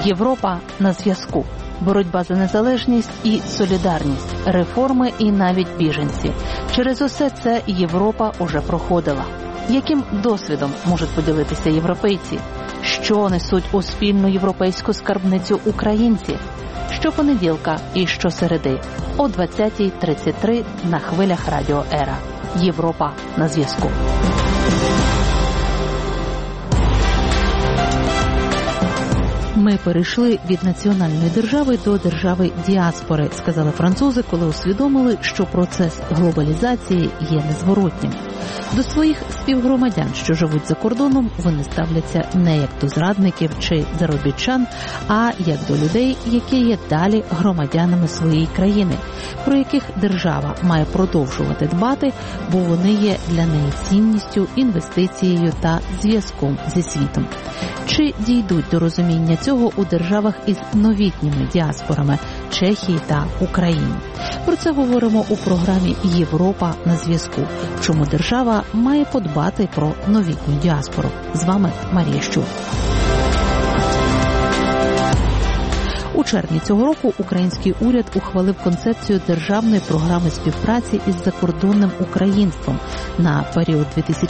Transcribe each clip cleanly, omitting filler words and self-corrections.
Європа на зв'язку. Боротьба за незалежність і солідарність, реформи і навіть біженці. Через усе це Європа уже проходила. Яким досвідом можуть поділитися європейці? Що несуть у спільну європейську скарбницю українці? Щопонеділка і щосереди о 20:33 на хвилях Радіо Ера. Європа на зв'язку. Ми перейшли від національної держави до держави діаспори, сказали французи, коли усвідомили, що процес глобалізації є незворотнім. До своїх співгромадян, що живуть за кордоном, вони ставляться не як до зрадників чи заробітчан, а як до людей, які є далі громадянами своєї країни, про яких держава має продовжувати дбати, бо вони є для неї цінністю, інвестицією та зв'язком зі світом. Чи дійдуть до розуміння цього у державах із новітніми діаспорами – Чехії та Україні? Про це говоримо у програмі «Європа на зв'язку». Чому держава має подбати про новітню діаспору? З вами Марія Щур. У червні цього року український уряд ухвалив концепцію державної програми співпраці із закордонним українством на період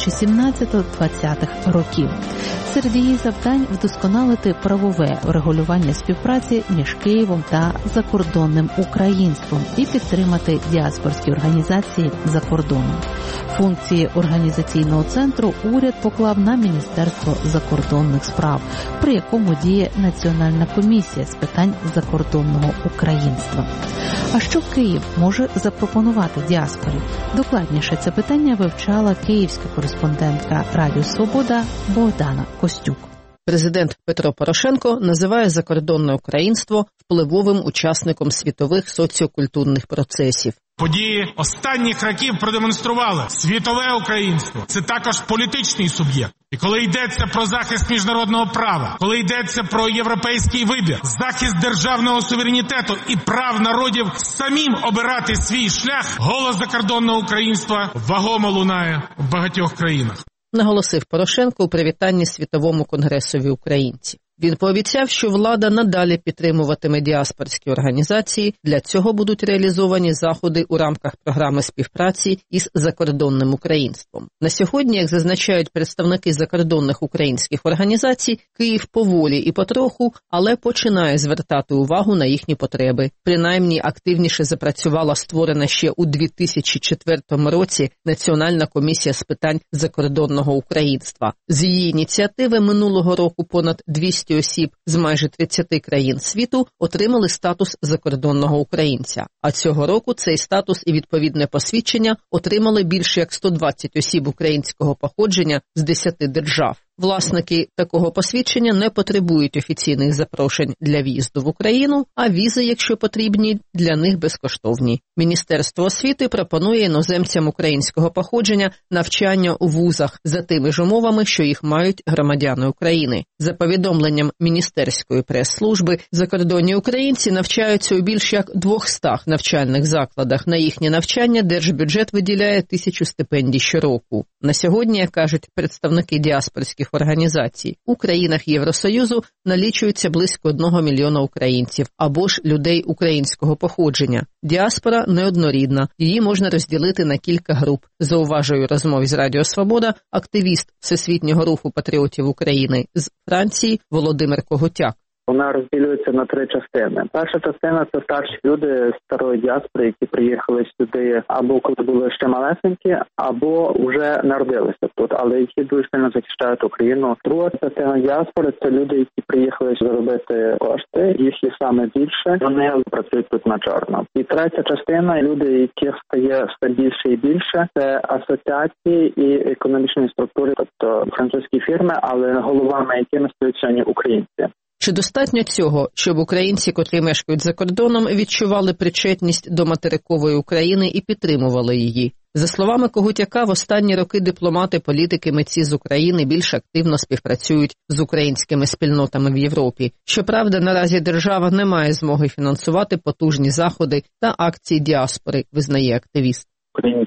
2017-2020 років. Серед її завдань вдосконалити правове регулювання співпраці між Києвом та закордонним українством і підтримати діаспорські організації за кордоном. Функції організаційного центру уряд поклав на Міністерство закордонних справ, при якому діє Національна комісія з питань закордонного українства. А що Київ може запропонувати діаспорі? Докладніше це питання вивчала київська кореспондентка Радіо Свобода Богдана Костюк. Президент Петро Порошенко називає закордонне українство впливовим учасником світових соціокультурних процесів. Події останніх років продемонстрували, світове українство – це також політичний суб'єкт. І коли йдеться про захист міжнародного права, коли йдеться про європейський вибір, захист державного суверенітету і прав народів самим обирати свій шлях, голос закордонного українства вагомо лунає в багатьох країнах. Наголосив Порошенко у привітанні Світовому конгресові українців. Він пообіцяв, що влада надалі підтримуватиме діаспорські організації. Для цього будуть реалізовані заходи у рамках програми співпраці із закордонним українством. На сьогодні, як зазначають представники закордонних українських організацій, Київ поволі і потроху, але починає звертати увагу на їхні потреби. Принаймні, активніше запрацювала створена ще у 2004 році Національна комісія з питань закордонного українства. З її ініціативи минулого року понад 200 осіб з майже 30 країн світу отримали статус закордонного українця. А цього року цей статус і відповідне посвідчення отримали більше як 120 осіб українського походження з 10 держав. Власники такого посвідчення не потребують офіційних запрошень для в'їзду в Україну, а візи, якщо потрібні, для них безкоштовні. Міністерство освіти пропонує іноземцям українського походження навчання у вузах за тими ж умовами, що їх мають громадяни України. За повідомленням Міністерської прес-служби, закордонні українці навчаються у більш як 200 навчальних закладах. На їхнє навчання держбюджет виділяє 1000 стипендій щороку. На сьогодні, як кажуть представники діаспорських організацій, у країнах Євросоюзу налічується близько 1 мільйона українців або ж людей українського походження. Діаспора неоднорідна, її можна розділити на кілька груп, зауважує у розмові з Радіо Свобода активіст Всесвітнього руху патріотів України з Франції Володимир Коготяк. Вона розділюється на 3 частини. Перша частина – це старші люди старої діаспори, які приїхали сюди або коли були ще малесенькі, або вже народилися тут, але які дуже сильно захищають Україну. Друга частина діаспори – це люди, які приїхали заробити кошти, їх є саме більше, вони працюють тут на чорно. І третя частина – люди, яких стає все більше і більше, це асоціації і економічні структури, тобто французькі фірми, але головами якими стають сьогодні українці. Чи достатньо цього, щоб українці, котрі мешкають за кордоном, відчували причетність до материкової України і підтримували її? За словами Когутяка, в останні роки дипломати, політики, митці з України більш активно співпрацюють з українськими спільнотами в Європі. Щоправда, наразі держава не має змоги фінансувати потужні заходи та акції діаспори, визнає активіст. Україні дуже важка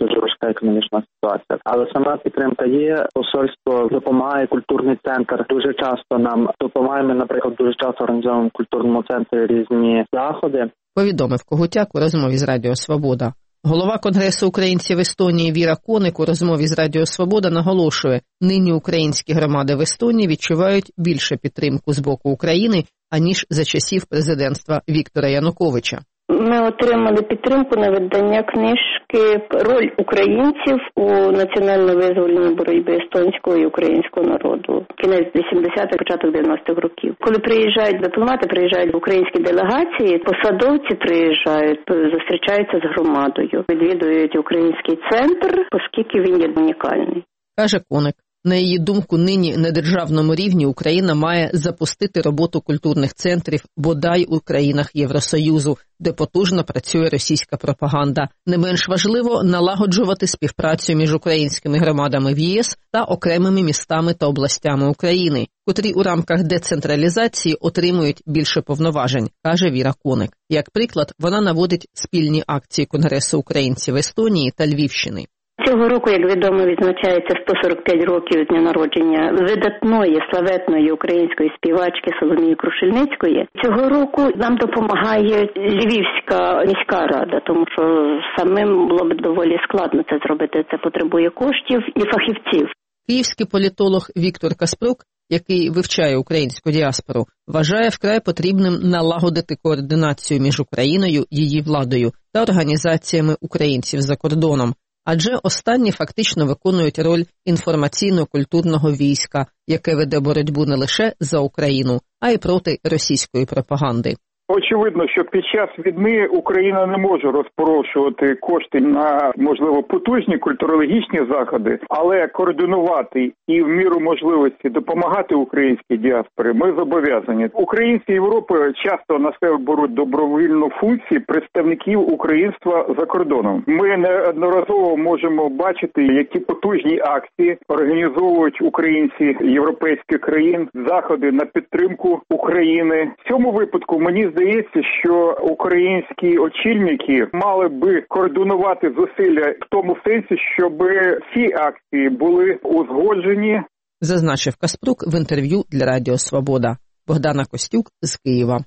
важка економічна ситуація. Але сама підтримка є, посольство допомагає, культурний центр дуже часто нам допомагає. Ми, наприклад, дуже часто організовуємо в культурному центрі різні заходи. Повідомив Когутяк у розмові з Радіо Свобода. Голова Конгресу українців в Естонії Віра Коник у розмові з Радіо Свобода наголошує, нині українські громади в Естонії відчувають більше підтримку з боку України, аніж за часів президентства Віктора Януковича. Ми отримали підтримку на видання книжки «Роль українців у національно-визвольній боротьбі естонського і українського народу». Кінець 80-х, початок 90-х років. Коли приїжджають дипломати, приїжджають українські делегації, посадовці приїжджають, зустрічаються з громадою, відвідують український центр, оскільки він є унікальний. Каже Коник. На її думку, нині на державному рівні Україна має запустити роботу культурних центрів бодай у країнах Євросоюзу, де потужно працює російська пропаганда. Не менш важливо налагоджувати співпрацю між українськими громадами в ЄС та окремими містами та областями України, котрі у рамках децентралізації отримують більше повноважень, каже Віра Коник. Як приклад, вона наводить спільні акції Конгресу українців Естонії та Львівщини. Цього року, як відомо, відзначається 145 років з дня народження видатної, славетної української співачки Соломії Крушельницької. Цього року нам допомагає Львівська міська рада, тому що самим було б доволі складно це зробити. Це потребує коштів і фахівців. Київський політолог Віктор Каспрук, який вивчає українську діаспору, вважає вкрай потрібним налагодити координацію між Україною, її владою та організаціями українців за кордоном. Адже останні фактично виконують роль інформаційно-культурного війська, яке веде боротьбу не лише за Україну, а й проти російської пропаганди. Очевидно, що під час війни Україна не може розпорошувати кошти на, можливо, потужні культурологічні заходи, але координувати і в міру можливості допомагати українській діаспорі ми зобов'язані. Українці Європи часто на себе беруть добровільну функцію представників українства за кордоном. Ми неодноразово можемо бачити, які потужні акції організовують українці європейських країн, заходи на підтримку України. В цьому випадку мені здається, що українські очільники мали би координувати зусилля в тому сенсі, щоб ці акції були узгоджені. Зазначив Каспрук в інтерв'ю для Радіо Свобода. Богдана Костюк з Києва.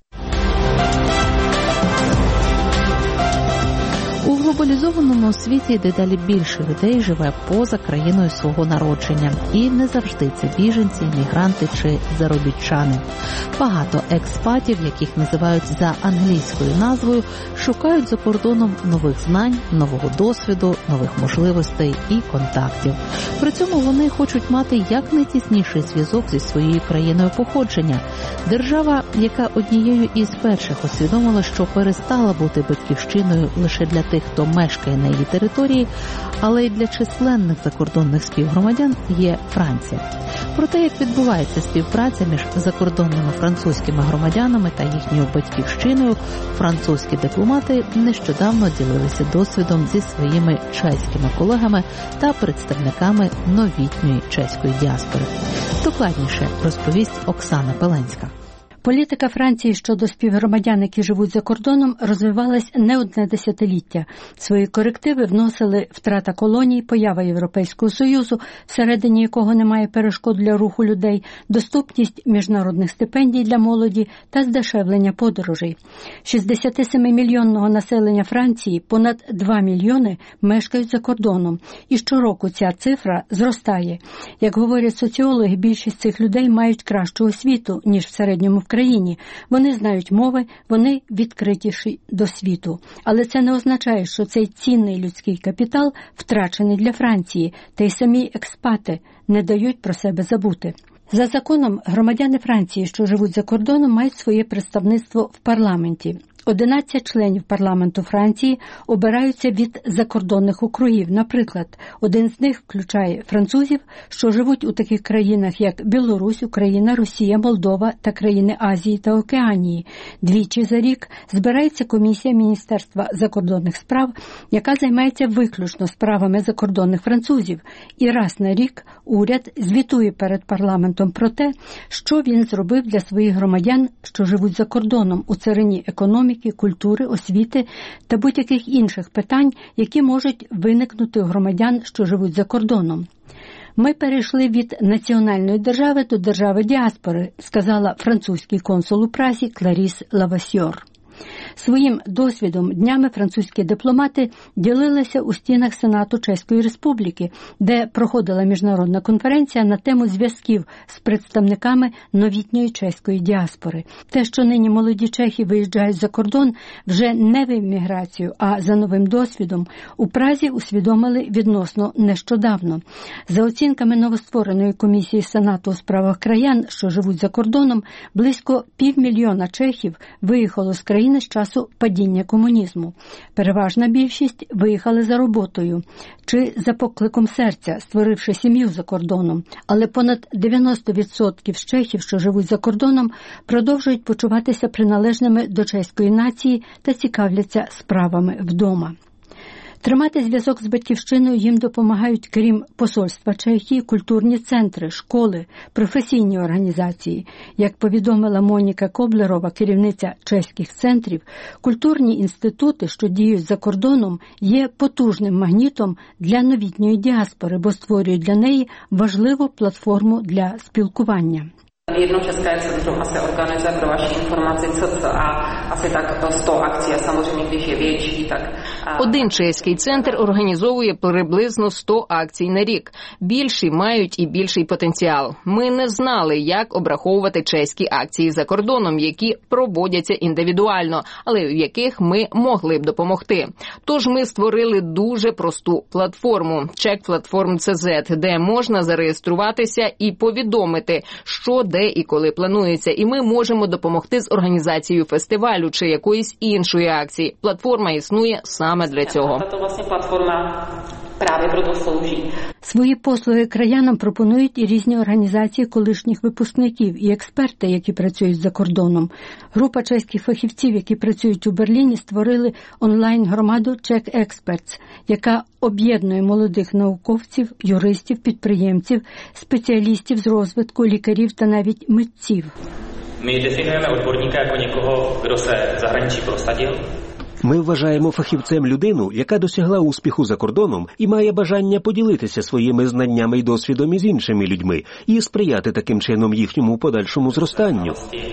У глобалізованому світі дедалі більше людей живе поза країною свого народження. І не завжди це біженці, мігранти чи заробітчани. Багато експатів, яких називають за англійською назвою, шукають за кордоном нових знань, нового досвіду, нових можливостей і контактів. При цьому вони хочуть мати якнайтісніший зв'язок зі своєю країною походження. Держава, яка однією із перших усвідомила, що перестала бути батьківщиною лише для тих, хто мешкає на її території, але й для численних закордонних співгромадян, є Франція. Про те, як відбувається співпраця між закордонними французькими громадянами та їхньою батьківщиною, французькі дипломати нещодавно ділилися досвідом зі своїми чеськими колегами та представниками новітньої чеської діаспори. Докладніше розповість Оксана Пеленська. Політика Франції щодо співгромадян, які живуть за кордоном, розвивалась не одне десятиліття. Свої корективи вносили втрата колоній, поява Європейського Союзу, всередині якого немає перешкод для руху людей, доступність міжнародних стипендій для молоді та здешевлення подорожей. 67-мільйонного населення Франції понад 2 мільйони мешкають за кордоном. І щороку ця цифра зростає. Як говорять соціологи, більшість цих людей мають кращу освіту, ніж в середньому в країні. Вони знають мови, вони відкритіші до світу. Але це не означає, що цей цінний людський капітал втрачений для Франції, та й самі експати не дають про себе забути. За законом, громадяни Франції, що живуть за кордоном, мають своє представництво в парламенті. 11 членів парламенту Франції обираються від закордонних округів. Наприклад, один з них включає французів, що живуть у таких країнах, як Білорусь, Україна, Росія, Молдова та країни Азії та Океанії. Двічі за рік збирається комісія Міністерства закордонних справ, яка займається виключно справами закордонних французів. І раз на рік уряд звітує перед парламентом про те, що він зробив для своїх громадян, що живуть за кордоном у царині економіки, економіки, культури, освіти та будь-яких інших питань, які можуть виникнути у громадян, що живуть за кордоном. Ми перейшли від національної держави до держави діаспори, сказала французький консул у Празі Кларіс Лавасьор. Своїм досвідом днями французькі дипломати ділилися у стінах Сенату Чеської Республіки, де проходила міжнародна конференція на тему зв'язків з представниками новітньої чеської діаспори. Те, що нині молоді чехи виїжджають за кордон вже не в еміграцію, а за новим досвідом, у Празі усвідомили відносно нещодавно. За оцінками новоствореної комісії Сенату у справах краян, що живуть за кордоном, близько 500 000 чехів виїхало з країни з часу падіння комунізму. Переважна більшість виїхали за роботою чи за покликом серця, створивши сім'ю за кордоном. Але понад 90% з чехів, що живуть за кордоном, продовжують почуватися приналежними до чеської нації та цікавляться справами вдома. Тримати зв'язок з батьківщиною їм допомагають, крім посольства Чехії, культурні центри, школи, професійні організації. Як повідомила Моніка Коблерова, керівниця чеських центрів, культурні інститути, що діють за кордоном, є потужним магнітом для новітньої діаспори, бо створюють для неї важливу платформу для спілкування. Jedno české centrum asi organizuje pro vaši informaci cca asi tak 100 akcí, a samozřejmě, když je větší, tak... Один чеський центр організовує приблизно 100 акцій на рік. Більші мають і більший потенціал. Ми не знали, як обраховувати чеські акції за кордоном, які проводяться індивідуально, але в яких ми могли б допомогти. Тож ми створили дуже просту платформу CzechPlatform.cz, де можна зареєструватися і повідомити, що де і коли планується, і ми можемо допомогти з організацією фестивалю чи якоїсь іншої акції. Платформа існує саме для цього. Свої послуги краянам пропонують і різні організації колишніх випускників і експерти, які працюють за кордоном. Група чеських фахівців, які працюють у Берліні, створили онлайн-громаду Czech Experts, яка об'єднує молодих науковців, юристів, підприємців, спеціалістів з розвитку, лікарів та навіть митців. Ми дефінуємо odborníka як нікого, хто се в zahraničí prosadil. Ми вважаємо фахівцем людину, яка досягла успіху за кордоном і має бажання поділитися своїми знаннями і досвідом із іншими людьми і сприяти таким чином їхньому подальшому зростанню.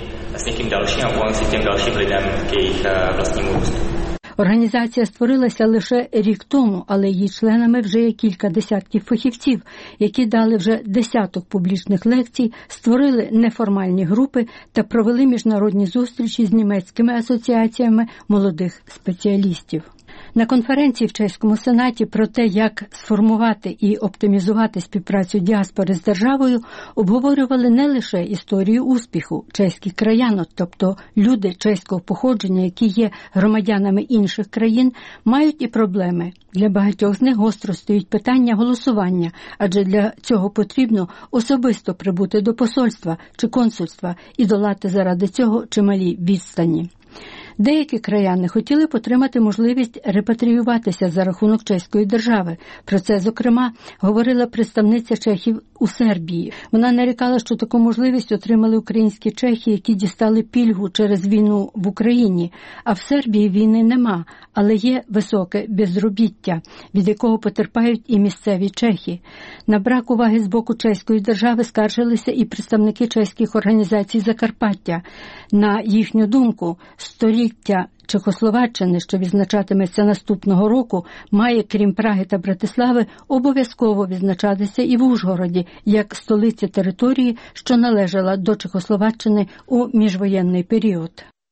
З яким дальшим, а pomoci тим дальшим людям к їх власному росту. Організація створилася лише рік тому, але її членами вже є кілька десятків фахівців, які дали вже десяток публічних лекцій, створили неформальні групи та провели міжнародні зустрічі з німецькими асоціаціями молодих спеціалістів. На конференції в Чеському Сенаті про те, як сформувати і оптимізувати співпрацю діаспори з державою, обговорювали не лише історію успіху чеських краянок, тобто люди чеського походження, які є громадянами інших країн, мають і проблеми. Для багатьох з них гостро стоїть питання голосування, адже для цього потрібно особисто прибути до посольства чи консульства і долати заради цього чималі відстані. Деякі краяни хотіли б отримати можливість репатріюватися за рахунок чеської держави. Про це, зокрема, говорила представниця чехів у Сербії. Вона нарікала, що таку можливість отримали українські чехи, які дістали пільгу через війну в Україні. А в Сербії війни нема, але є високе безробіття, від якого потерпають і місцеві чехи. На брак уваги з боку чеської держави скаржилися і представники чеських організацій Закарпаття. На їхню думку, століття Чехословаччини, що відзначатиметься наступного року, має, крім Праги та Братислави, обов'язково відзначатися і в Ужгороді, як столиця території, що належала до Чехословаччини у міжвоєнний період.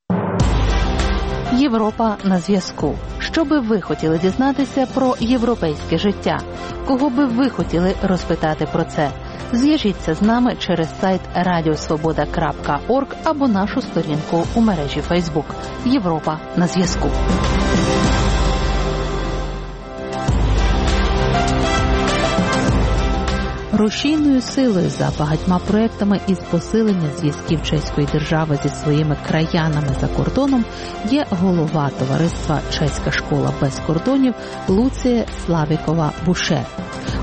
Європа на зв'язку. Що би ви хотіли дізнатися про європейське життя? Кого би ви хотіли розпитати про це? Зв'яжіться з нами через сайт radiosvoboda.org або нашу сторінку у мережі Facebook. Європа на зв'язку. Рушійною силою за багатьма проектами із посилення зв'язків чеської держави зі своїми краянами за кордоном є голова товариства «Чеська школа без кордонів» Луція Славікова-Бушер.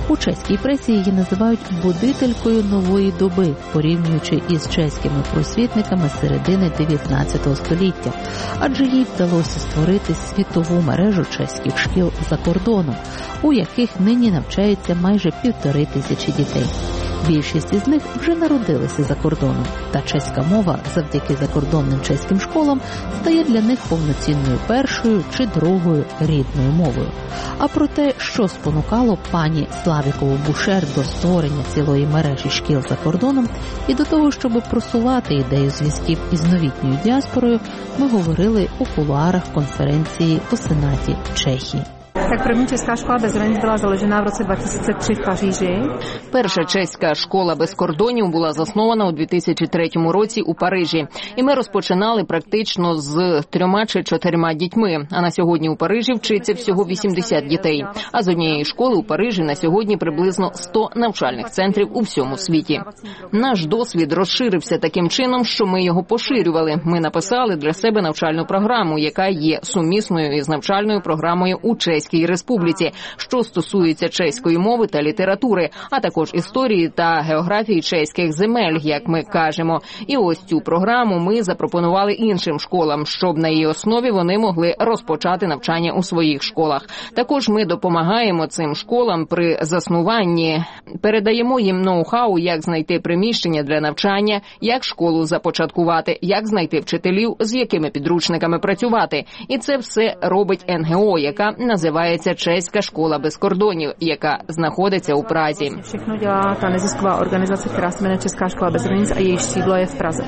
У чеській пресі її називають будителькою нової доби, порівнюючи із чеськими просвітниками середини 19 століття, адже їй вдалося створити світову мережу чеських шкіл за кордоном, у яких нині навчається майже 1500 дітей. Більшість із них вже народилися за кордоном, та чеська мова завдяки закордонним чеським школам стає для них повноцінною першою чи другою рідною мовою. А про те, що спонукало пані Славікову-Бушер до створення цілої мережі шкіл за кордоном і до того, щоб просувати ідею зв'язків із новітньою діаспорою, ми говорили у кулуарах конференції у Сенаті Чехії. Tak první česká škola bez hranic byla založena v roce 2003 v Paříži. Перша чеська школа без кордонів була заснована у 2003 році у Парижі. І ми розпочинали практично з 3 чи 4 дітьми. А на сьогодні у Парижі вчиться всього 80 дітей. А з однієї школи у Парижі на сьогодні приблизно 100 навчальних центрів у всьому світі. Наш досвід розширився таким чином, що ми його поширювали. Ми написали для себе навчальну програму, яка є сумісною із навчальною програмою у Чеській Республіці, що стосується чеської мови та літератури, а також історії та географії чеських земель, як ми кажемо. І ось цю програму ми запропонували іншим школам, щоб на її основі вони могли розпочати навчання у своїх школах. Також ми допомагаємо цим школам при заснуванні, передаємо їм ноу-хау, як знайти приміщення для навчання, як школу започаткувати, як знайти вчителів, з якими підручниками працювати. І це все робить НГО, яка називається Чеська школа без кордонів, яка знаходиться у Празі. Všechno dělá ta nezisková organizace, která se jmenuje Česká škola bez hranic a její sídlo je v Praze.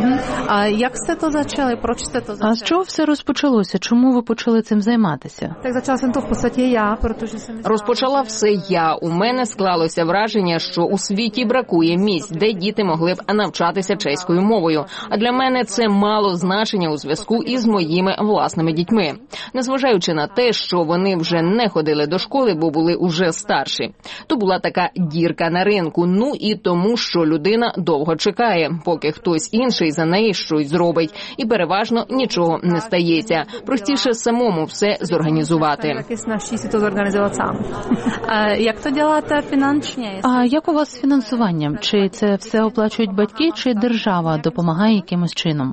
А як сте то почали? Проч сте то почали? А з чого все розпочалося? Чому ви почали цим займатися? Так почала jsem to в podstatě я, protože jsem Розпочала все я. У мене склалося враження, що у світі бракує місць, де діти могли б навчатися чеською мовою. А для мене це мало значення у зв'язку із моїми власними дітьми. Незважаючи на те, що вони вже не ходили до школи, бо були уже старші. То була така дірка на ринку, ну і тому, що людина довго чекає, поки хтось інший за неї щось зробить. І переважно нічого не стається. Простіше самому все зорганізувати. А як то робите фінансово? А як у вас з фінансуванням? Чи це все оплачують батьки, чи держава допомагає якимось чином?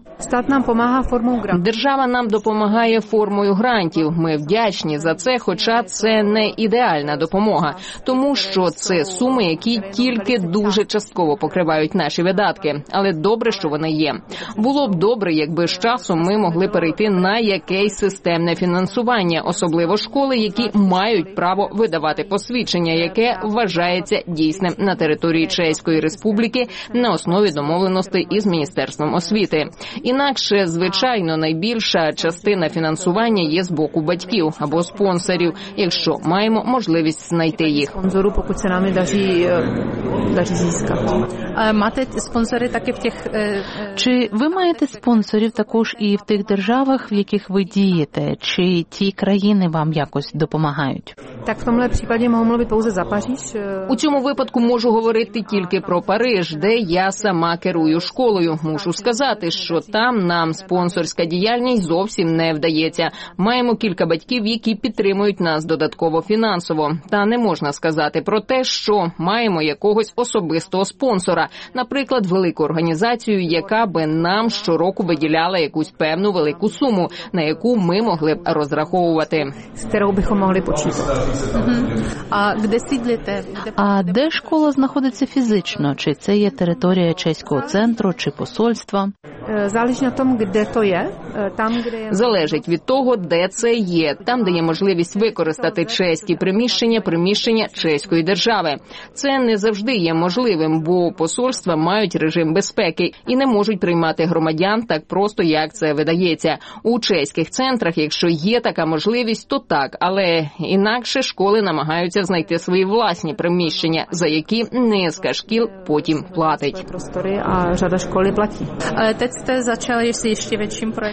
Держава нам допомагає формою грантів. Ми вдячні за це, хоча це не ідеальна допомога, тому що це суми, які тільки дуже частково покривають наші видатки. Але добре, що вони є. Було б добре, якби з часом ми могли перейти на якесь системне фінансування, особливо школи, які мають право видавати посвідчення, яке вважається дійсним на території Чеської Республіки на основі домовленостей із Міністерством освіти. Інакше, звичайно, найбільша частина фінансування є з боку батьків або спонсорів, якщо маємо можливість знайти їх. Спонсору, поки це нам daří зískat. Máte спонсори таки в тих... Чи ви маєте спонсорів також і в тих державах, в яких ви дієте? Чи ті країни вам якось допомагають? Так, в tomhle případě mohu mluvit pouze za Paříž. У цьому випадку можу говорити тільки про Париж, де я сама керую школою. Мушу сказати, що там нам спонсорська діяльність зовсім не вдається. Маємо кілька батьків, які підтримують нас додатково фінансово. Та не можна сказати про те, що маємо якогось особистого спонсора. Наприклад, велику організацію, яка би нам щороку виділяла якусь певну велику суму, на яку ми могли б розраховувати. З якою б могли почитати. А де сідлите? А де школа знаходиться фізично? Чи це є територія чеського центру, чи посольства? Залежить від того, де то є. Залежить від того, де це є. Там, де є можливість використати чеські приміщення чеської держави. Це не завжди є можливим, бо посольства мають режим безпеки і не можуть приймати громадян так просто, як це видається. У чеських центрах, якщо є така можливість, то так, але інакше школи намагаються знайти свої власні приміщення, за які низка шкіл потім платить. Простори, а řada школи платить.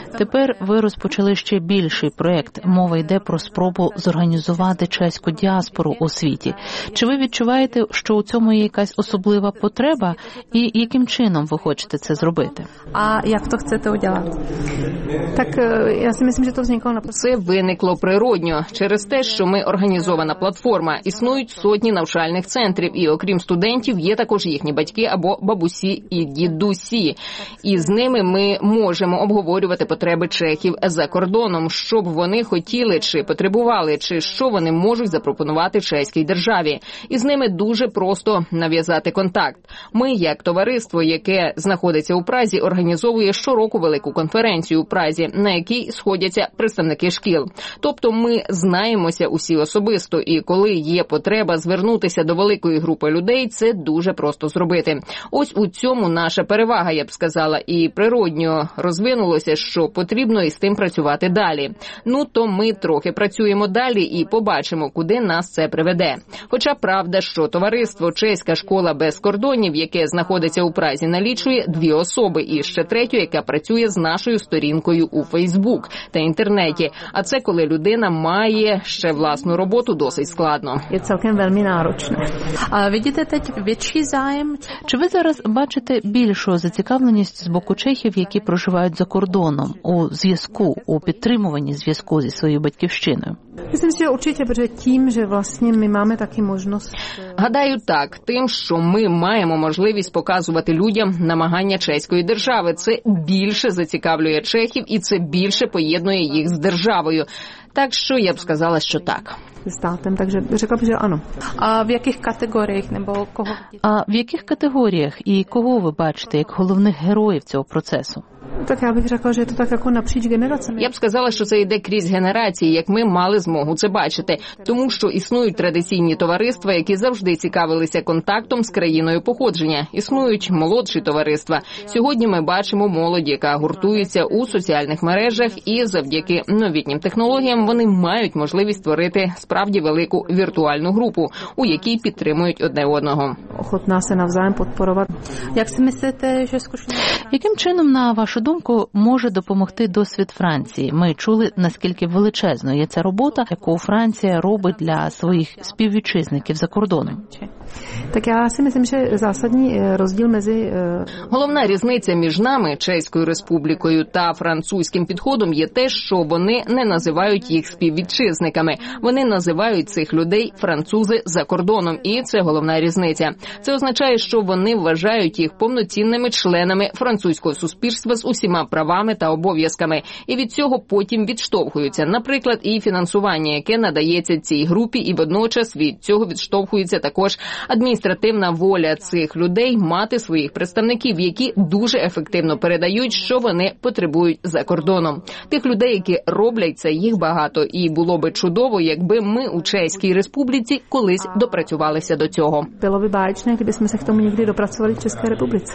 Тепер ви розпочали ще більший проєкт. Мова йде про спробу зорганізувати чеську діаспору у світі. Чи ви відчуваєте, що у цьому є якась особлива потреба? І яким чином ви хочете це зробити? А як то хочете udělat? Так, я си myslím, že to vzniklo na... Це виникло природньо через те, що ми організована платформа. Існують сотні навчальних центрів, і окрім студентів є також їхні батьки або бабусі і дідусі. І з ними ми можемо обговорювати потреби чехів за кордоном, що б вони хотіли чи потребували, чи що вони можуть запропонувати чеській державі. І з ними дуже просто нав'язати контакт. Ми, як товариство, яке знаходиться у Празі, організовує щороку велику конференцію у Празі, на якій сходяться представники шкіл. Тобто ми знаємося усі особисто, і коли є потреба звернутися до великої групи людей, це дуже просто зробити. Ось у цьому наша перевага, я б сказала, і природньо розвинулося, що потрібно із тим працювати далі. Ну, то ми трохи працюємо далі і побачимо, куди нас це приведе. Хоча правда, що товариство «Чеська школа без кордонів», яке знаходиться у Празі, налічує 2 особи і ще 3, яка працює з нашою сторінкою у Фейсбук та інтернеті. А це коли людина має ще власну роботу, досить складно. Є цілком вельми náročné. А видите teď větší zájem? Чи ви зараз бачите більшу зацікавленість з боку чехів, які проживають за кордоном, у зв'язку, у підтримуванні зв'язку зі своєю батьківщиною? Myslím si, že určitě, protože tím, že vlastně my máme taky možnost... Гадаю так, тим, що ми маємо можливість показувати людям намагання чеської держави. Це більше зацікавлює чехів і це більше поєднує їх з державою. Так що я б сказала, що так. Статем, takže řekla bych, že ano. А в яких категоріях nebo кого? А в яких категоріях і кого ви бачите як головних героїв цього процесу? Так я б řekla, že je to tak jako napříč generacemi. Я б сказала, що це йде крізь генерації, як ми мали змогу це бачити. Тому що існують традиційні товариства, які завжди цікавилися контактом з країною походження. Існують молодші товариства. Сьогодні ми бачимо молодь, яка гуртується у соціальних мережах, і завдяки новітнім технологіям вони мають можливість створити справді велику віртуальну групу, у якій підтримують одне одного. Охотна се навзаєм підпорувати. Як си мислите, що скучно? Яким чином, на вашу думку, може допомогти досвід Франції? Ми чули, наскільки величезною є ця робота, яку Франція робить для своїх співвітчизників за кордоном. Так я си myslím, що zásadní розділ між... Головна різниця між нами, Чеською Республікою, та французьким підходом є те, що вони не називають їх співвітчизниками. Вони називають цих людей французи за кордоном, і це головна різниця. Це означає, що вони вважають їх повноцінними членами французького суспільства з усіма правами та обов'язками. І від цього потім відштовхуються. Наприклад, і фінансування, яке надається цій групі, і водночас від цього відштовхується також адміністративна воля цих людей мати своїх представників, які дуже ефективно передають, що вони потребують за кордоном. Тих людей, які роблять це, їх багато. І було би чудово, якби ми у Чеській Республіці колись допрацювалися до цього. Було б бачно, якби ми к тому ніколи допрацювали в Чеській Республіці.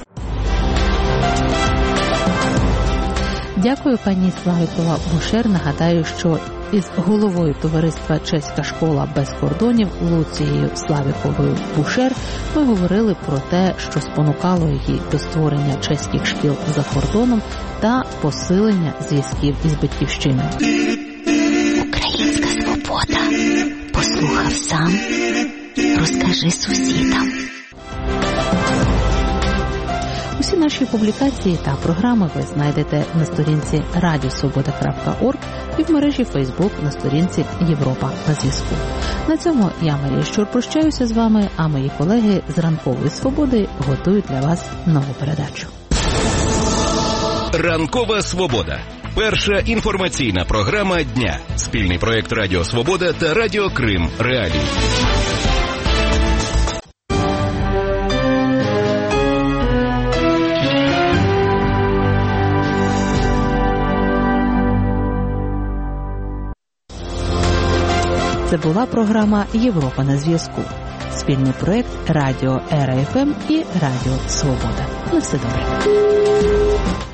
Дякую, пані Славікова Бушер. Нагадаю, що із головою товариства «Чеська школа без кордонів» Луцією Славіковою Бушер ми говорили про те, що спонукало її до створення чеських шкіл за кордоном та посилення зв'язків із батьківщиною. Українська свобода. Послухав сам, розкажи сусідам. Усі наші публікації та програми ви знайдете на сторінці radiosvoboda.org і в мережі Facebook на сторінці Європа на зв'язку. На цьому я, Марія Щур, прощаюся з вами, а мої колеги з Ранкової Свободи готують для вас нову передачу. Ранкова Свобода. Перша інформаційна програма дня. Спільний проєкт Радіо Свобода та Радіо Крим Реалії. Це була програма «Європа на зв'язку». Спільний проєкт Радіо РФМ і Радіо Свобода. На все добре.